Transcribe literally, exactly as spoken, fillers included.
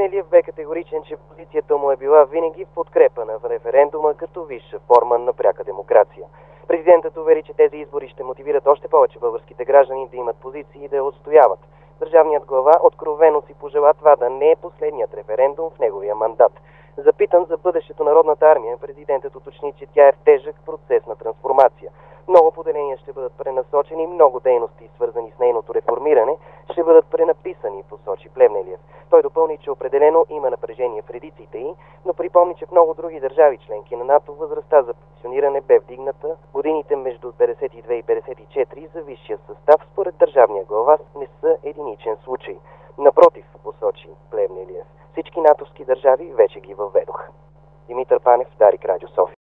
Плевнелиев бе категоричен, че позицията му е била винаги в подкрепа на референдума като висша форма на пряка демокрация. Президентът увери, че тези избори ще мотивират още повече българските граждани да имат позиции и да я отстояват. Държавният глава откровено си пожела това да не е последният референдум в неговия мандат. Запитан за бъдещето на Народната армия, президентът уточни, че тя е в тежък процес на трансформация. Много поделения ще бъдат пренасочени, много дейности, свързани с нейното реформиране, ще бъдат пренаписани, посочи Плевнелиев. Той допълни, че определено има напрежение в редиците й, но припомни, че в много други държави членки на НАТО възрастта за пенсиониране бе вдигната. Годините между петдесет и две и петдесет и четири за висшия състав според държавния глава не са единичен случай. Напротив, посочи Плевнелиев, всички натовски държави вече ги въведоха. Димитър Панев, Дарик Радио, София.